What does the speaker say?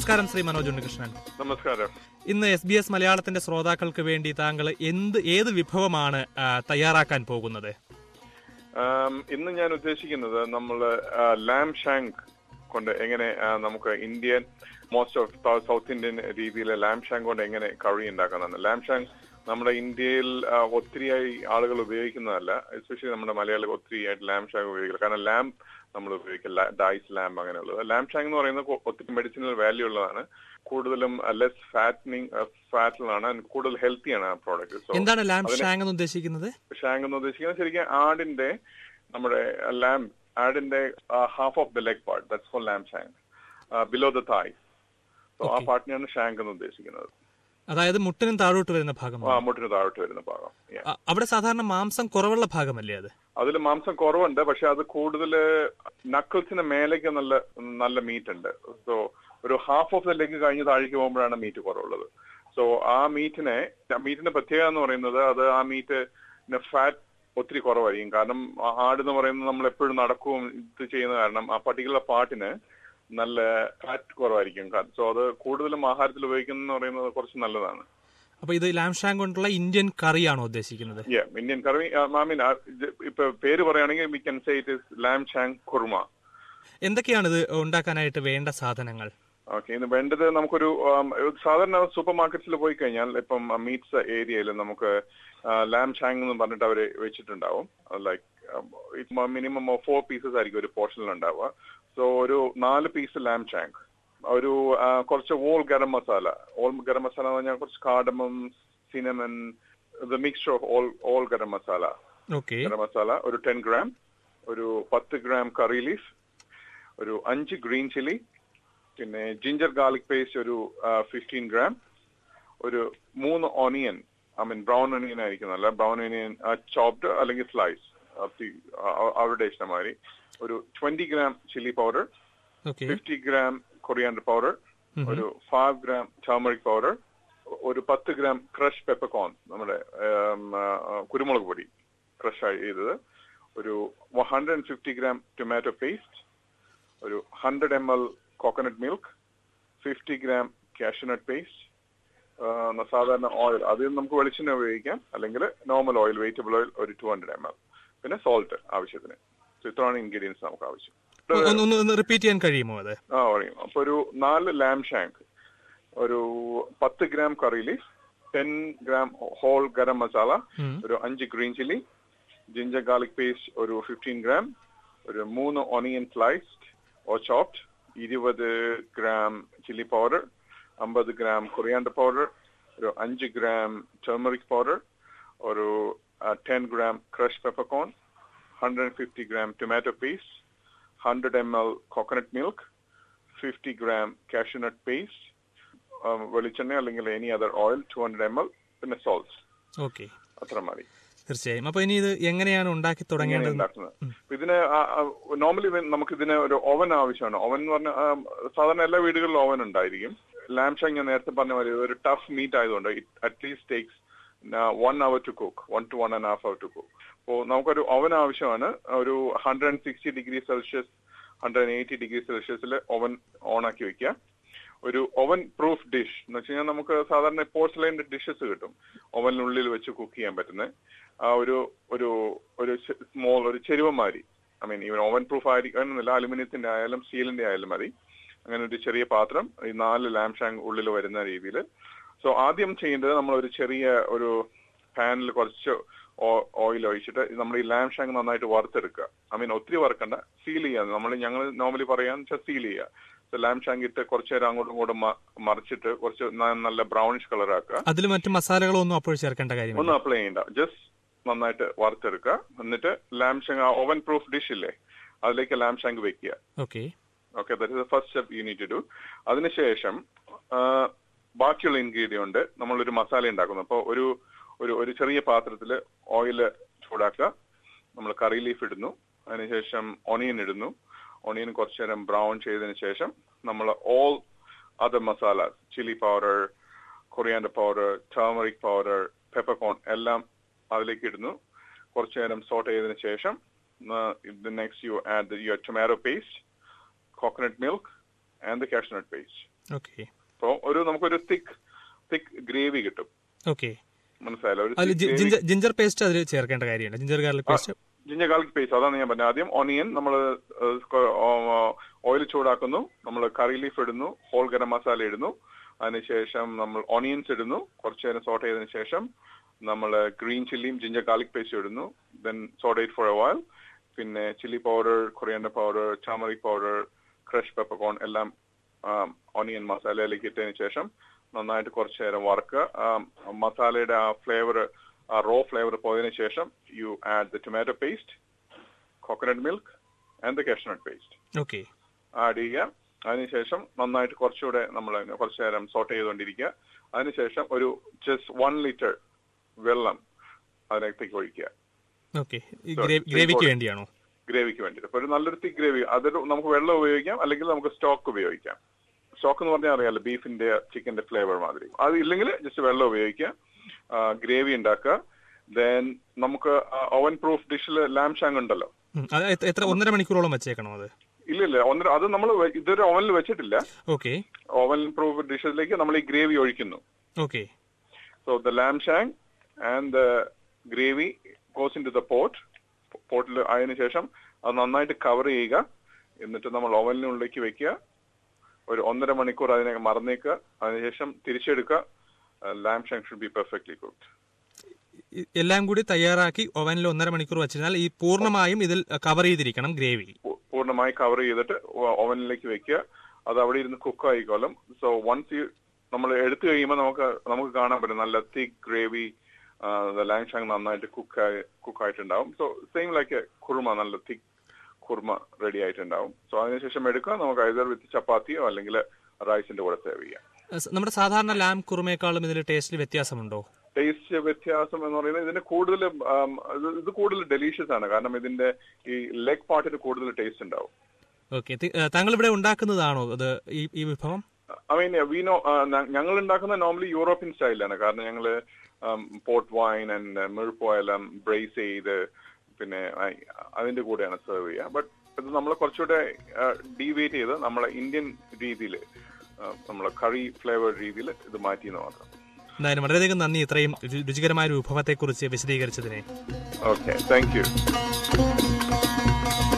നമസ്കാരം ശ്രീ മനോജ് ഉണ്ണികൃഷ്ണൻ. നമസ്കാരം. ഇന്ന് SBS മലയാളത്തിന്റെ ശ്രോതാക്കൾക്ക് വേണ്ടി താങ്കൾ ഏത് വിഭവമാണ് തയ്യാറാക്കാൻ പോകുന്നത്? ഇന്ന് ഞാൻ ഉദ്ദേശിക്കുന്നത് നമ്മൾ ലാം ഷാങ്ക് കൊണ്ട് എങ്ങനെ നമുക്ക് Indian most of south Indian രീതിയിൽ ലാം ഷാങ്ക് കൊണ്ട് എങ്ങനെ കറി ഉണ്ടാക്കാനാണ്. ലാം ഷാങ്ക് നമ്മുടെ ഇന്ത്യയിൽ ഒത്തിരിയായി ആളുകൾ ഉപയോഗിക്കുന്നതല്ല, എസ്പെഷ്യലി നമ്മുടെ മലയാളികൾ ഒത്തിരിയായിട്ട് ലാം ഷാങ്ക് ഉപയോഗിക്കില്ല. കാരണം ലാം നമ്മൾ ഉപയോഗിക്കില്ല, ഡൈസ് ലാം അങ്ങനെയുള്ളത്. ലാം ഷാങ്ക് എന്ന് പറയുന്നത് ഒത്തിരി മെഡിസിനൽ വാല്യൂ ഉള്ളതാണ്, കൂടുതലും ലെസ് ഫാറ്റിലാണ്, കൂടുതൽ ഹെൽത്തിയാണ് ആ പ്രോഡക്റ്റ്. എന്താണ് ലാം ഷാങ്ക് എന്ന് ഉദ്ദേശിക്കുന്നത്? ഷാങ്ക് എന്ന് ഉദ്ദേശിക്കുന്നത് ശരിക്കും ആടിന്റെ ആടിന്റെ half of the leg part, that's for lamb shank, below the thigh. ആ പാർട്ടിനെയാണ് ഷാങ്ക് എന്ന് ഉദ്ദേശിക്കുന്നത്. അതായത് മുട്ടിനും താഴോട്ട് വരുന്ന ഭാഗം. മുട്ടിന് താഴോട്ട് വരുന്ന ഭാഗം. അവിടെ സാധാരണ മാംസം കുറവുള്ള ഭാഗമല്ലേ അത്? അതിൽ മാംസം കുറവുണ്ട്, പക്ഷെ അത് കൂടുതൽ നക്കിൾസിന് മേലേക്ക് നല്ല മീറ്റ് ഉണ്ട്. സോ ഒരു ഹാഫ് ഓഫ് ദ ലെഗ് കഴിഞ്ഞ് താഴേക്ക് പോകുമ്പോഴാണ് മീറ്റ് കുറവുള്ളത്. സോ ആ മീറ്റിന്റെ പ്രത്യേകത എന്ന് പറയുന്നത് അത് ആ മീറ്റ് ഫാറ്റ് ഒത്തിരി കുറവായിരിക്കും. കാരണം ആടെന്ന് പറയുന്നത് നമ്മൾ എപ്പോഴും നടക്കുകയും ഇത് ചെയ്യുന്ന കാരണം ആ പർട്ടിക്കുലർ പാർട്ടിന് നല്ല ഫാറ്റ് കുറവായിരിക്കും. സോ അത് കൂടുതലും ആഹാരത്തിൽ ഉപയോഗിക്കുന്ന പറയുന്നത് കുറച്ച് നല്ലതാണ്. അപ്പൊ ഇത് ലാം ഷാങ്ക് കൊണ്ടുള്ള ഇന്ത്യൻ കറിയാണോ ഉദ്ദേശിക്കുന്നത്? Indian curry. ഇപ്പൊ പേര് പറയുകയാണെങ്കിൽ we can say it is lamb shank kurma. എന്തൊക്കെയാണ് ഇത് ഉണ്ടാക്കാനായിട്ട് വേണ്ട സാധനങ്ങൾ? ഓക്കെ, ഇത് വേണ്ടത് നമുക്കൊരു സാധാരണ സൂപ്പർ മാർക്കറ്റ്സിൽ പോയി കഴിഞ്ഞാൽ ഇപ്പം മീറ്റ്സ് ഏരിയയിൽ നമുക്ക് ലാം ഷാങ്ക് എന്ന് പറഞ്ഞിട്ട് അവര് വെച്ചിട്ടുണ്ടാവും. ലൈക്ക് മിനിമം 4 പീസസ് ആയിരിക്കും ഒരു പോർഷനിൽ ഉണ്ടാവുക. സോ ഒരു 4 പീസ് ലാം ഷാങ്ക്, ഒരു കുറച്ച് ഓൾ ഗരം മസാല എന്ന് പറഞ്ഞാൽ കുറച്ച് cardamom, cinnamon, the mixture of all garam masala. Garam masala ഒരു 10 ഗ്രാം, ഒരു 10 ഗ്രാം കറി ലീഫ്, ഒരു 5 ഗ്രീൻ ചില്ലി, പിന്നെ ജിഞ്ചർ ഗാർലിക് പേസ്റ്റ് ഒരു 15 ഗ്രാം, ഒരു 3 ഓണിയൻ, ബ്രൗൺ ഓണിയൻ ആയിരിക്കും, അല്ല ബ്രൗൺ ഓണിയൻ ചോപ്ഡ് അല്ലെങ്കിൽ സ്ലൈസ് അവരുടെ ഇഷ്ടമാതിരി, ഒരു 20 gram chilli powder, 50 gram coriander powder, ഒരു 5 ഗ്രാം ടർമറിക് പൗഡർ, ഒരു 10 ഗ്രാം ക്രഷ് പെപ്പർകോൺ, നമ്മുടെ കുരുമുളക് പൊടി ക്രഷ് ചെയ്തത്, ഒരു 150 ഗ്രാം ടൊമാറ്റോ പേസ്റ്റ്, ഒരു 100 ml coconut milk, 50 gram cashew nut paste, സാധാരണ ഓയിൽ, അത് നമുക്ക് വെളിച്ചെണ്ണ ഉപയോഗിക്കാം, അല്ലെങ്കിൽ നോർമൽ ഓയിൽ, വെജിറ്റബിൾ ഓയിൽ ഒരു 200 ml, പിന്നെ സോൾട്ട് ആവശ്യത്തിന്. ഇത്രയാണ് ഇൻഗ്രീഡിയൻസ് നമുക്ക് ആവശ്യം. റിപ്പീറ്റ് ചെയ്യാൻ കഴിയുമോ അത്? പറയും. അപ്പൊ ഒരു 4 ലാം ഷാങ്ക്, ഒരു 10 gram curry leaf, 10 gram whole garam masala, ഒരു 5 green chilli, ginger garlic paste ഒരു 15 ഗ്രാം, ഒരു 3 onion sliced or chopped, 20 gram chilli powder, 50 gram coriander powder, ഒരു 5 ഗ്രാം ടർമറിക് പൗഡർ, ഒരു 10 gram crush peppercorn, 150 gram tomato paste, 100 ml coconut milk, 50 gram cashew nut paste, വെളിച്ചെണ്ണ അല്ലെങ്കിൽ any other oil 200 ml, പിന്നെ salt. Okay, അത്ര മതി. തീർച്ചയായും. അപ്പൊ ഇനി ഇത് എങ്ങനെയാണ് ഉണ്ടാക്കി തുടങ്ങേണ്ടത്? ഇതിന് നോർമലി നമുക്ക് ഇതിന് ഒരു ഓവൻ ആവശ്യമാണ്. ഓവൻ എന്ന് പറഞ്ഞാൽ സാധാരണ എല്ലാ വീടുകളിലും ഓവൻ ഉണ്ടായിരിക്കും. ലാം ഷാങ്ക് ഞാൻ നേരത്തെ പറഞ്ഞ മാതിരി ഒരു ടഫ് മീറ്റ് ആയതുകൊണ്ട് at least takes 1 hour to cook, 1 to 1.5 hour to cook. അപ്പോൾ നമുക്കൊരു ഓവൻ ആവശ്യമാണ്. ഒരു 160 ഡിഗ്രി സെൽഷ്യസ് 180 ഡിഗ്രി സെൽഷ്യസിൽ ഓവൻ ഓൺ ആക്കി വെക്കുക. ഒരു ഓവൻ പ്രൂഫ് ഡിഷ് എന്ന് വെച്ച് കഴിഞ്ഞാൽ നമുക്ക് സാധാരണ പോർസലൈൻ്റെ ഡിഷസ് കിട്ടും ഓവനിനുള്ളിൽ വെച്ച് കുക്ക് ചെയ്യാൻ പറ്റുന്നത്. ഒരു സ്മോൾ ഒരു ചെരുവമാതിരി, ഈവൻ ഓവൻ പ്രൂഫ് ആയിരിക്കണമെന്നില്ല, അലുമിനിയത്തിന്റെ ആയാലും സ്റ്റീലിന്റെ ആയാലും മതി. അങ്ങനെ ഒരു ചെറിയ പാത്രം, ഈ 4 ലാം ഷാങ്ക് ഉള്ളിൽ വരുന്ന രീതിയിൽ. സോ ആദ്യം ചെയ്യേണ്ടത് നമ്മൾ ഒരു ചെറിയ ഒരു പാനിൽ കുറച്ച് ഓയിൽ ഒഴിച്ചിട്ട് നമ്മൾ ഈ ലാം ഷാങ്ക് നന്നായിട്ട് വറുത്തെടുക്കുക. ഒത്തിരി വറുക്കണ്ട, സീൽ ചെയ്യുക. ഞങ്ങൾ നോർമലി പറയാന്ന് വെച്ചാൽ സീൽ ചെയ്യുക. ലാം ഷാങ്ക് ഇട്ട് കുറച്ചു നേരം അങ്ങോട്ടും ഇങ്ങോട്ടും മറിച്ചിട്ട് കുറച്ച് നല്ല ബ്രൗണിഷ് കളർ ആക്കുക. അതിൽ മറ്റു മസാലകളൊന്നും അപ്പോൾ ചേർക്കേണ്ട കാര്യം ഒന്നും അപ്ലൈ ചെയ്യണ്ട, ജസ്റ്റ് നന്നായിട്ട് വറുത്തെടുക്കുക. എന്നിട്ട് lamb shank oven proof dish ഇല്ലേ, അതിലേക്ക് ലാം ഷാങ്ക് വെക്കുക. Okay, that is the first step you need to do. അതിനുശേഷം ബാക്കിയുള്ള ഇൻഗ്രീഡിയന്റ് നമ്മളൊരു മസാല ഉണ്ടാക്കുന്നു. അപ്പോൾ ഒരു ചെറിയ പാത്രത്തിൽ ഓയിൽ ചൂടാക്കുക. നമ്മൾ കറി ലീഫ് ഇടുന്നു, അതിനുശേഷം ഓണിയൻ ഇടുന്നു. ഓണിയൻ കുറച്ചു നേരം ബ്രൗൺ ചെയ്തതിനു ശേഷം നമ്മൾ all other masala, chilli powder, coriander powder, turmeric powder, peppercorn എല്ലാം അതിലേക്ക് ഇടുന്നു. കുറച്ചു നേരം സോട്ട് ചെയ്തതിനു ശേഷം next you add your tomato paste, coconut milk and the cashew nut paste. Okay. അപ്പോൾ നമുക്കൊരു തിക്ക് ഗ്രേവി കിട്ടും. ഓക്കെ, മനസ്സിലായല്ലോ. ജിഞ്ചർ പേസ്റ്റ് അതിൽ ചേർക്കേണ്ട കാര്യമാണ്. ജിഞ്ചർ ഗാർലിക് പേസ്റ്റ് അതാണ് ഞാൻ പറഞ്ഞത്. ആദ്യം ഓണിയൻ നമ്മൾ ഓയിൽ ചൂടാക്കുന്നു, നമ്മൾ കറി ലീഫ് ഇടുന്നു, ഹോൾ ഗരം മസാല ഇടുന്നു, അതിനുശേഷം നമ്മൾ ഓണിയൻസ് ഇടുന്നു, കുറച്ചു നേരം സോട്ട് ചെയ്തതിനു ശേഷം നമ്മൾ ഗ്രീൻ ചില്ലിയും ജിഞ്ചർ ഗാർലിക് പേസ്റ്റ് ഇടുന്നു, then sauté it for a while. പിന്നെ chilli powder, coriander powder, turmeric powder, crush peppercorn എല്ലാം ഓണിയൻ മസാലയിലേക്ക് ഇട്ടതിന് ശേഷം നന്നായിട്ട് കുറച്ചു നേരം വറുക്കുക. മസാലയുടെ ആ ഫ്ലേവർ, ആ റോ ഫ്ലേവർ പോയതിനു ശേഷം you add the tomato paste, coconut milk and the cashew nut paste. Okay, add ചെയ്യുക. അതിനുശേഷം നന്നായിട്ട് കുറച്ചുകൂടെ നമ്മൾ കുറച്ചു നേരം സോട്ട് ചെയ്തുകൊണ്ടിരിക്കുക. അതിനുശേഷം ഒരു ജസ്റ്റ് 1 ലിറ്റർ വെള്ളം അതിനകത്തേക്ക് ഒഴിക്കുക. ഗ്രേവിക്ക് വേണ്ടിയാണോ? ഗ്രേവിക്ക് വേണ്ടിയിട്ട്. അപ്പൊ ഒരു നല്ലൊരു തിക്ക് ഗ്രേവി, അതൊരു നമുക്ക് വെള്ളം ഉപയോഗിക്കാം, അല്ലെങ്കിൽ നമുക്ക് സ്റ്റോക്ക് ഉപയോഗിക്കാം. സ്റ്റോക്ക് എന്ന് പറഞ്ഞാൽ അറിയാലോ, ബീഫിന്റെ ചിക്കന്റെ ഫ്ലേവർ മാതിരി. അത് ഇല്ലെങ്കിൽ ജസ്റ്റ് വെള്ളം ഉപയോഗിക്കുക, ഗ്രേവി ഉണ്ടാക്കുക. ദെൻ നമുക്ക് ഓവൻ പ്രൂഫ് ഡിഷിൽ ലാം ഷാങ് ഉണ്ടല്ലോ. എത്ര 1.5 മണിക്കൂറോളം വെച്ചേക്കണോ അത്? ഇല്ല, അത് നമ്മൾ ഇതൊരു ഓവനിൽ വെച്ചിട്ടില്ല. ഓക്കെ, ഓവൻ പ്രൂഫ് ഡിഷിലേക്ക് നമ്മൾ ഈ ഗ്രേവി ഒഴിക്കുന്നു. Okay, so the lamb shank and the gravy goes into the പോട്ടിൽ ആയതിനു ശേഷം അത് നന്നായിട്ട് കവർ ചെയ്യുക. എന്നിട്ട് നമ്മൾ ഓവനിനുള്ളിലേക്ക് വെക്കുക. ഒരു 1.5 മണിക്കൂർ അതിനെ മറന്നേക്കുക. അതിനുശേഷം തിരിച്ചെടുക്കുക. Lamb shank should be perfectly cooked. എല്ലാം കൂടി തയ്യാറാക്കി ഓവനിൽ 1.5 മണിക്കൂർ വെച്ചാൽ ഈ പൂർണ്ണമായും ഇതിൽ കവർ ചെയ്തിരിക്കണം ഗ്രേവി. പൂർണ്ണമായി കവർ ചെയ്തിട്ട് ഓവനിലേക്ക് വെക്കുക. അത് അവിടെ ഇരുന്ന് കുക്ക് ആയിക്കോളും. സോ വൺസ് നമ്മൾ എടുത്തു കഴിയുമ്പോൾ നമുക്ക് കാണാൻ പറ്റും നല്ല തിക്ക് ഗ്രേവി. ലാം ഷാങ് നന്നായിട്ട് കുക്കായിട്ടുണ്ടാവും. സോ സെയിം ലൈക്ക് കുറുമ, നല്ല തിക്ക് കുറുമ റെഡി ആയിട്ടുണ്ടാവും. സോ അതിനുശേഷം എടുക്കുക. നമുക്ക് ഐദർ വിത്ത് ചപ്പാത്തിയോ അല്ലെങ്കിൽ റൈസിന്റെ കൂടെ സേവ് ചെയ്യാം. നമ്മുടെ സാധാരണ ലാം കുറുമയെക്കാളും ഇതിൽ ടേസ്റ്റിൽ വ്യത്യാസമുണ്ടോ? ടേസ്റ്റ് വ്യത്യാസം എന്ന് പറയുന്നത് ഇതിന് ഇത് കൂടുതൽ ഡെലീഷ്യസ് ആണ്. കാരണം ഇതിന്റെ ഈ ലെഗ് പാർട്ടിന് കൂടുതൽ ടേസ്റ്റ് ഉണ്ടാവും. ഓക്കെ, താങ്കൾ ഇവിടെ ഉണ്ടാക്കുന്നതാണോ ഈ വിഭവം? ഐ മീൻ ഞങ്ങൾ ഉണ്ടാക്കുന്ന നോർമലി യൂറോപ്യൻ സ്റ്റൈലാണ്. കാരണം ഞങ്ങള് പോർട്ട് വൈൻ ആൻഡ് മിൽക്ക് എല്ലാം ബ്രേസ് ചെയ്ത് പിന്നെ അതിന്റെ കൂടെയാണ് സെർവ് ചെയ്യുക. ബട്ട് ഇത് നമ്മൾ കുറച്ചുകൂടെ ഡീവേറ്റ് ചെയ്ത് നമ്മളെ ഇന്ത്യൻ രീതിയിൽ, നമ്മളെ കറി ഫ്ലേവർ രീതിയിൽ ഇത് മാറ്റിയെന്ന് മാത്രം. എന്തായാലും വളരെയധികം നന്ദി ഇത്രയും രുചികരമായ ഒരു വിഭവത്തെ കുറിച്ച് വിശദീകരിച്ചതിനെ. Okay, thank you.